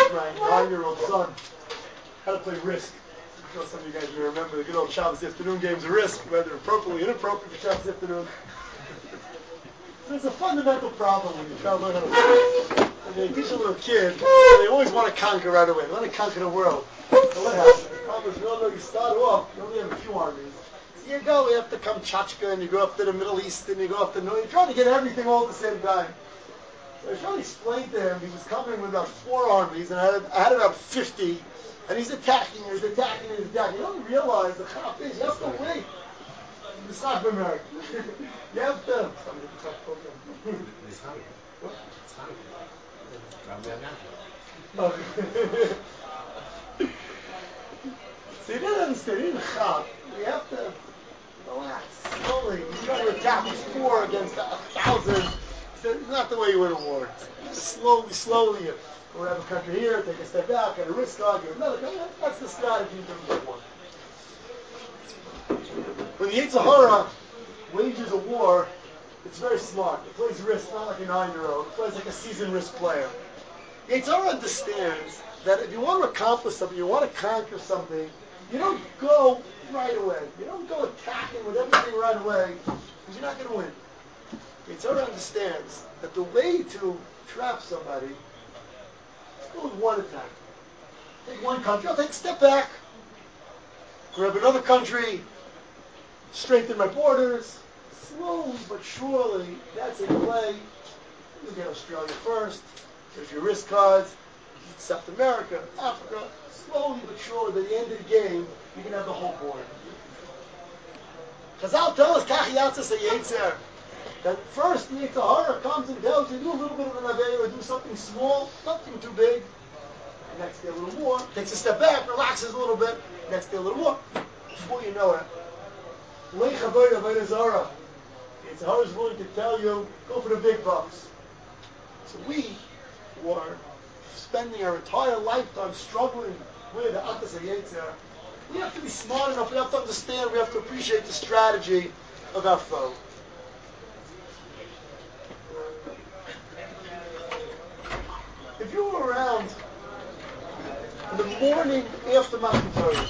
teach my 9-year-old son how to play Risk. I'm sure some of you guys may remember the good old Shabbos afternoon games of Risk, whether appropriately or inappropriate for Shabbos afternoon. There's a fundamental problem when you try to learn how to play. When they teach a little kid, they always want to conquer right away. They want to conquer the world. So what happens? The problem is, you start off, you only have a few armies. So you go, you have to Kamchatka, and you go up to the Middle East, and you go up to North. You're trying to get everything all at the same time. So I was trying to explain to him, he was coming with about 4 armies, and I had about 50, and he's attacking. You don't realize the chap is, you have to wait. It's not for America. You have to... So you didn't understand, you didn't chop. You have to relax, slowly. You try to attack 4 against 1,000. It's not the way you win a war. Slowly, you go have a country here, take a step back, get a risk on, get another country. That's the strategy for war. When the Yetzer Hara wages a war, it's very smart. It plays Risk, not like a 9-year-old. It plays like a seasoned Risk player. Yetzer Hara understands that if you want to accomplish something, you want to conquer something, you don't go right away. You don't go attacking with everything right away, because you're not going to win. Yetzer Hara understands that the way to trap somebody is go with one attack. Take one country, I'll take a step back, grab another country, strengthen my borders, slowly but surely, that's in play. You get Australia first, there's your risk cards, South America, Africa, slowly but surely, by the end of the game, you can have the whole board. Chazal tell us, Kach Yatzas HaYetzer, that first the Yetzer Hara comes and tells you, do a little bit of an Aveira, do something small, nothing too big. Next day a little more, takes a step back, relaxes a little bit, next day a little more. Before you know it, Lech Avodah Avodah Zara. Yetzer Hara is willing to tell you, go for the big bucks. So we were spending our entire lifetime struggling with the Atas HaYetzer. We have to be smart enough, we have to understand, we have to appreciate the strategy of our foe. If you were around in the morning after Matan Torah,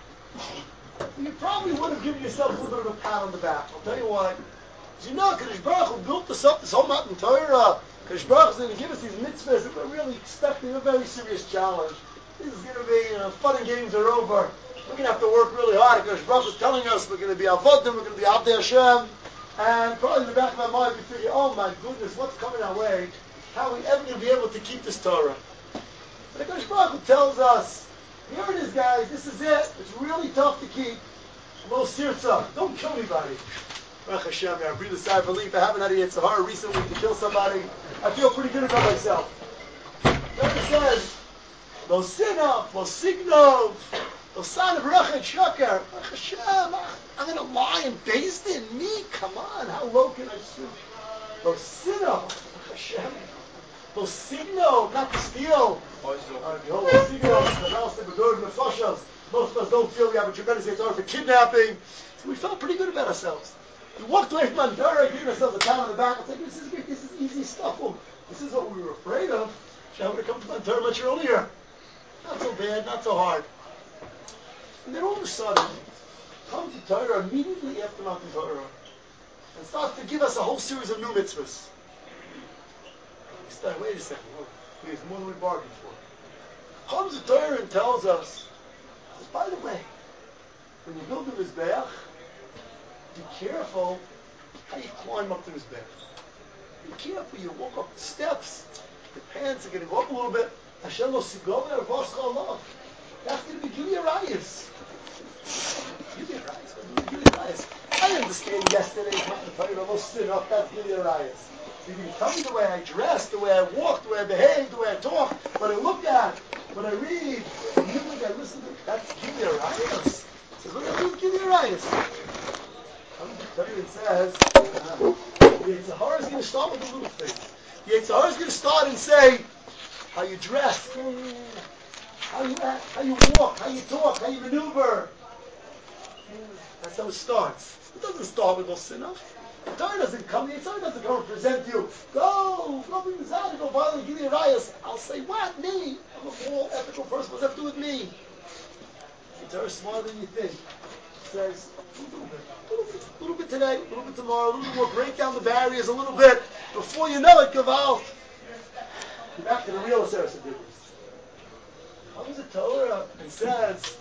you probably would have given yourself a little bit of a pat on the back. I'll tell you why. Because you know, Kadosh Baruch Hu built us up, this whole Matan Torah. Kadosh Baruch Hu is going to give us these mitzvahs that we're really expecting a very serious challenge. This is going to be, fun and games are over. We're going to have to work really hard. Kadosh Baruch Hu is telling us we're going to be Avodim, we're going to be Avdei Hashem. And probably in the back of our mind we figure, oh my goodness, what's coming our way? How are we ever going to be able to keep this Torah? But Kadosh Baruch Hu tells us, here it is guys, this is it. It's really tough to keep. Lo sirtza, don't kill anybody. Baruch Hashem, I breathe a sigh of relief. I haven't had a Yetzer Hara recently to kill somebody. I feel pretty good about myself. Like says, Lo sinov, Lo signov, Lo son of Rachet Shakar. Baruch Hashem, I'm going to lie and based in me? Come on, how low can I stoop? Lo sinov, Baruch Hashem. Lo signo, not to steal. Behold, Lo signo, the mouse of the bird and the fashas. Most of us don't feel we have a tremendous Yetzer Hara for kidnapping. So we felt pretty good about ourselves. We walked away from Mandara, giving ourselves a pat on the back. It's like, this is great, this is easy stuff. Well, this is what we were afraid of. Shall we come to Mandara much earlier? Not so bad, not so hard. And then all of a sudden, comes the Torah immediately after Matan Torah and starts to give us a whole series of new mitzvahs. We start, wait a second, there's more than we bargained for. Comes the Torah and tells us, by the way, when you build the Mizbeach, be careful how you climb up the Mizbeach. Be careful, you walk up the steps, your pants are going to go up a little bit. Hashem lo sigover v'oscha alav. That's going to be Gili Arayis. Gili Arayis. I understand yesterday's Matan Torah, lo sit up, that's Gili Arayis. You can tell me the way I dress, the way I walk, the way I behave, the way I talk, what I look at, what I read, the music I listen to. That's Gili Arayis. So what do I mean Gili Arayis? The Torah says, the Yetzer Hara is going to start with the little things. The Yetzer Hara is going to start and say, how you dress, how you act, how you walk, how you talk, how you maneuver. That's how it starts. It doesn't start with Osinah. The Torah doesn't come, the Yetzer Hara doesn't come and present you. Go bring the Zad, go violate, give me a rayas. I'll say, what? Me? a moral, ethical person. What does that have to do with me? It's very smarter than you think. It says, a little bit today, a little bit tomorrow, a little bit more, break down the barriers a little bit. Before you know it, Gavalt. You're back to the real Aseret Dibros. Comes the Torah and says,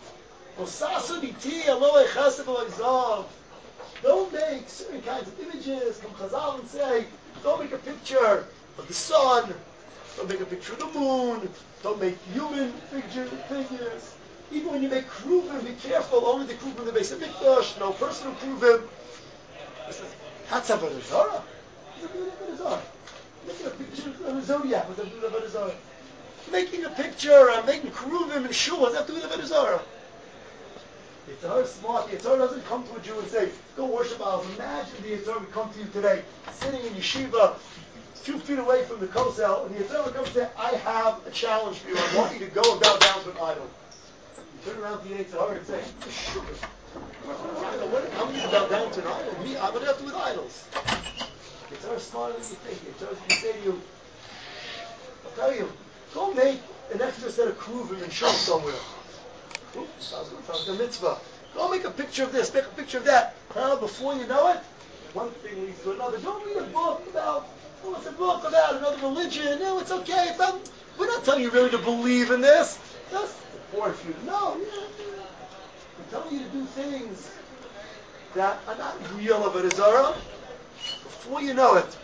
don't make certain kinds of images. Come Chazal and say, don't make a picture of the sun. Don't make a picture of the moon. Don't make human figures. Even when you make kruvim, be careful. Only the kruvim that makes a mikdash. No personal kruvim. That's a Avodah Zarah. What's that doing with Avodah Zarah? Making a picture of a zodiac. What's that doing with Avodah Zarah? Making a picture, making kruvim and shul. What's that doing with Avodah Zarah? The Yitzhar is smart. The Yitzhar doesn't come to a Jew and say, go worship idols. Imagine the Yitzhar would come to you today, sitting in yeshiva, 2 feet away from the kosel, and the Yitzhar would come and say, I have a challenge for you. I want you to go and bow down to an idol. You turn around to the Yitzhar and say, sure. I want you to bow down to an idol. Me, what do I have to do with idols? The Yitzhar is smarter than you think. The Yitzhar is going to say to you, I'll tell you, go make an extra set of kruvim and show somewhere. Sounds good. Sounds like a mitzvah. Go make a picture of this, make a picture of that. Before you know it, one thing leads to another. Don't read a book about, it's a book about another religion. No, it's okay. We're not telling you really to believe in this. Just for you to know. We're telling you to do things that are not real of a Zarah. Before you know it,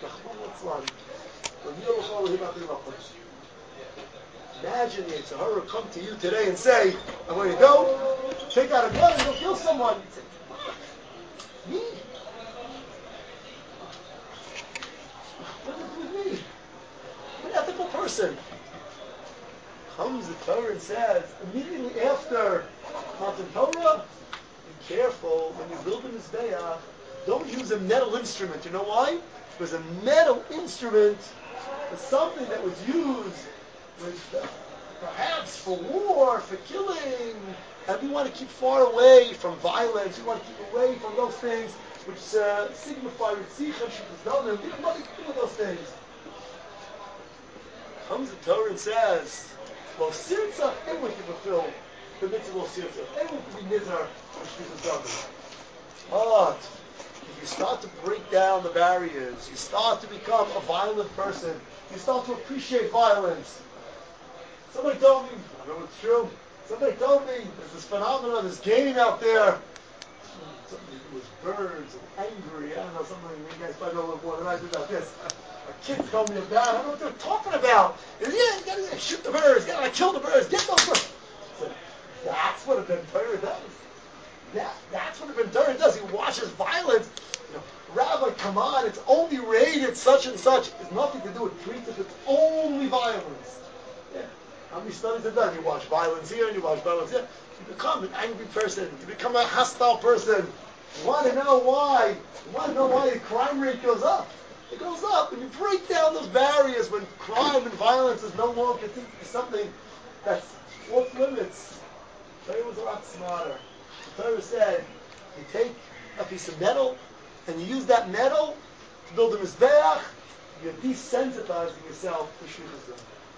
imagine the Yitzhar will come to you today and say, I want you to go, take out a gun and go kill someone. You say, me? What does it do with me? I'm an ethical person. Comes the Torah and says, immediately after Matan Torah, be careful when you build a Mizbeach, don't use a metal instrument. You know why? Because a metal instrument is something that was used perhaps for war, for killing, and we want to keep far away from violence. We want to keep away from those things which signify Ritzich and Shukazdanim. We have nothing to do with those things. Comes the Torah and says, Lo Sirtzach, anyone can fulfill the mitzvah Lo Sirtzach. Anyone can be Nizar for Shukazdanim. But if you start to break down the barriers, you start to become a violent person, you start to appreciate violence. Somebody told me, I don't know if it's true, somebody told me there's this phenomenon, this game out there, something to do with birds and angry, I don't know, something, you guys probably know a little more than I do about this. A kid told me about, I don't know what they're talking about. Yeah, you gotta shoot the birds, you gotta kill the birds, get those birds. I said, that's what a Ben Torah does. That's what a Ben Torah does. He watches violence. Rabbi, come on, it's only rated such and such. It's nothing to do with preaching, it's only violence. Yeah. How many studies have done? You watch violence here and you watch violence here. You become an angry person. You become a hostile person. You want to know why? You want to know why the crime rate goes up? It goes up when you break down those barriers, when crime and violence is no longer considered to be something that's off limits. The Torah was a lot smarter. The Torah said, you take a piece of metal and you use that metal to build a mizbeach, you're desensitizing yourself to shlichus.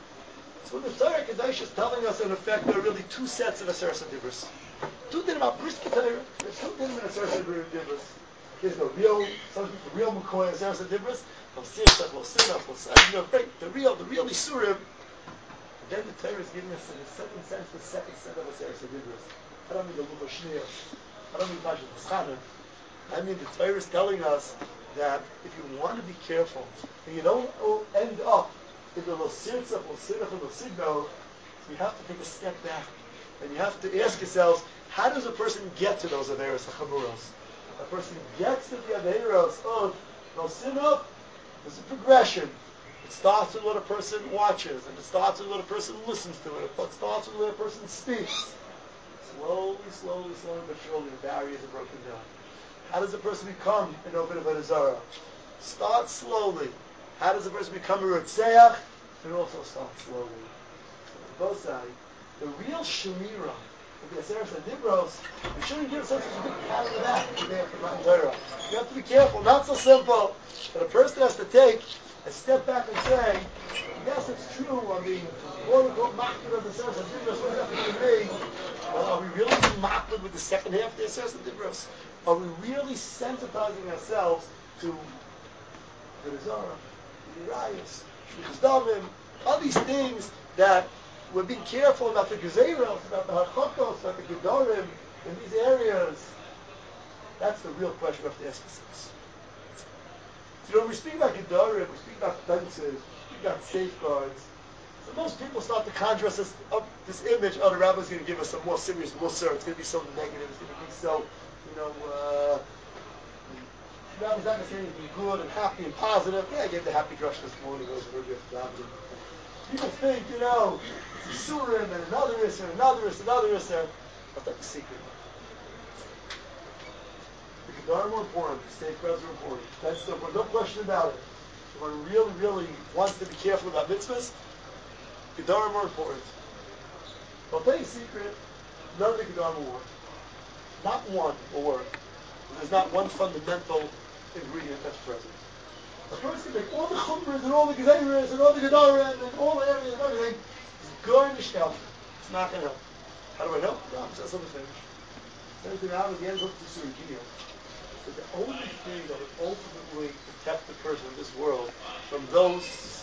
So the Torah Kadosh is telling us, in effect, there are really 2 sets of Aseret Dibros. 2 din about Brisker Torah. There's 2 din in Aseret Dibros. There's the real McCoy Aseret Dibros. No Sirtach, no Sinach, no Sirtach. Great, the real Isurim. And then the Torah is giving us, in a certain sense, the second set of Aseret Dibros. I don't mean the Lucha Shneir. I don't mean Pashat Paschana. I mean the Torah is telling us that if you want to be careful, and you don't end up in the Lo Sirtzach, Lo Sinach, and Lo Signo, you have to take a step back. And you have to ask yourselves, how does a person get to those Averos HaChamuros? A person gets to the Averos of Lo Sinach, there's a progression. It starts with what a person watches, and it starts with what a person listens to, and it starts with what a person speaks. Slowly, but surely, the barriers are broken down. How does a person become an Ovid Avodah Zarah? Start slowly. How does a person become a Rotzeach? It also starts slowly. So both sides. The real Shemira of the Aseret Dibros, we shouldn't give ourselves such a big pat on the back today after Matan Torah. You have to be careful. Not so simple. But a person has to take and step back and say, yes, it's true, I mean, quote-unquote, machmir of the Seres HaDibros, what does that mean to me? But are we really machmir with the second half of the Seres HaDibros? Are we really sensitizing ourselves to the Rizara, the Urias, Shvichas Damim, all these things that we're being careful about the Gezeiros, about the Harchokos, about the Gedorim, in these areas? That's the real question we have to ask ourselves. So when we speak about Gedorim, we speak about fences, we speak about safeguards. So most people start to conjure us this image, oh, the rabbi's going to give us some more serious mussar, it's going to be so negative, it's going to be so, the rabbi's not going to say anything good and happy and positive. Yeah, I gave the happy drush this morning over here at Davening. People think, it's a surim and another isser, another isser. But that's the secret. The Gedarim are important, the safeguards are important. That's the, no question about it. If one really, really wants to be careful about mitzvahs, Gedarim are important. I'll tell you a secret, none of the Gedarim will work. Not one will work. There's not one fundamental ingredient that's present. A person can make all the chumras and all the gezeiras and all the gedarim and all the areas and everything. It's going to help. It's not going to help. How do I know? No, it says on the page. It says out at the end of the Surah. So the only thing that would ultimately protect the person in this world from those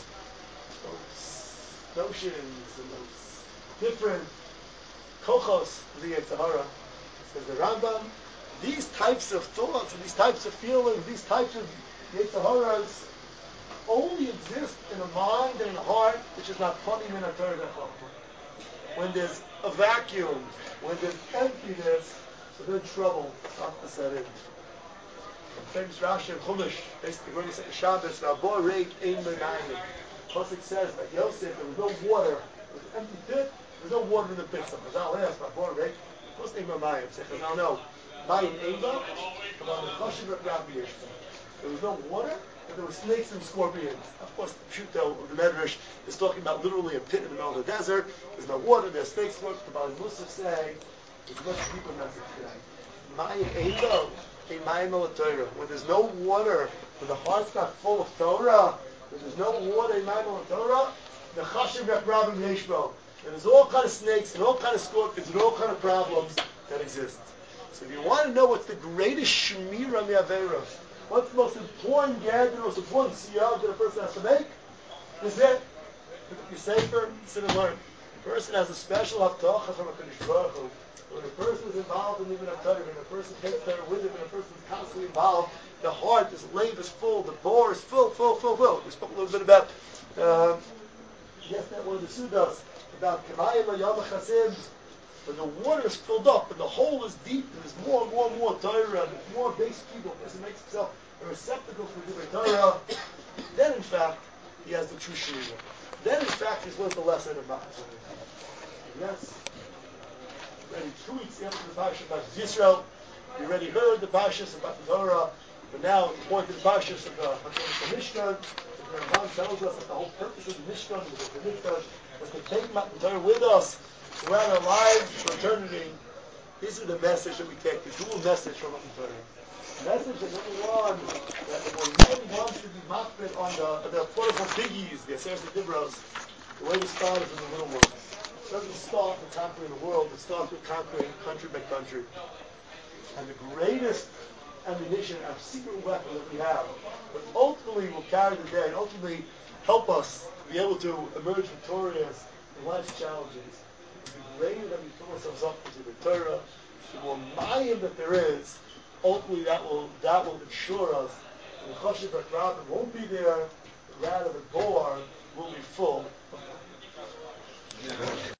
notions and those different kochos of the Yetzer Hara, says the Rambam, these types of thoughts and these types of feelings, these types of Yetzer Haras only exist in a mind and in a heart which is not funny in a Torah. When there's a vacuum, when there's emptiness, so then trouble starts to set in. Famous Rashi and Chumash, basically when we say Shabbos, V'abor reik ein menayim. Pasuk says that Yosef, there was no water, it was an empty pit, there was no water in the pit. So Chazal asked, V'abor reik, what's ein menayim? Say Chazal, no. Mayim Eva, about the Chashiv Rabbi Yeshua. There was no water, but there were snakes and scorpions. Of course, the Pshuto of the Medrash is talking about literally a pit in the middle of the desert. There's no water, there's snakes. The Bali Musaf say, it's a much deeper message today. Mayim Eva, a Mayim al Torah. When there's no water, when the heart's not full of Torah, when there's no water in Mayim al Torah, the Chashiv Rabbi Yeshua. And there's all kind of snakes and all kind of scorpions and all kind of problems that exist. So if you want to know what's the greatest shmira mi'averos, what's the most important gad, the most important siyah that a person has to make, is it. Pick up your sefer, sit and learn. A person has a special haftacha from a Kadosh Baruch Hu. When a person is involved in living a Torah, when a person takes Torah with him, when a person is constantly involved, the heart, this lave is full, the bore is full. We spoke a little bit about, that one of the Sudas, about Kamayim Ayam Chasim. When the water is filled up and the hole is deep and there's more and more Torah and there's more base people, the person makes himself a receptacle for the Torah, then in fact he has the true Shemira. Then in fact he's learned the lesson of Matan Torah. Yes, already 2 weeks after the Parashah of Yisrael, you already heard the Parashas of Matan Torah, but now it's point to the Parashas of the Mishkan. The Ramban tells us that the whole purpose of the Mishkan was to take Matan Torah with us throughout our lives for eternity. This is the message that we take, the dual message from Matan Torah. The message that number one, that if one really wants to be makbid on the portable biggies, the Seres HaDibros, the way to start is in the little ones. It doesn't start with conquering the world, it starts with conquering country by country. And the greatest ammunition, our secret weapon that we have, but ultimately will carry the day and ultimately help us to be able to emerge victorious in life's challenges. The greater that we fill ourselves up into the Torah, the more mayim that there is, ultimately that will ensure us that the Chashiv HaKrabim won't be there, rather the bore will be full of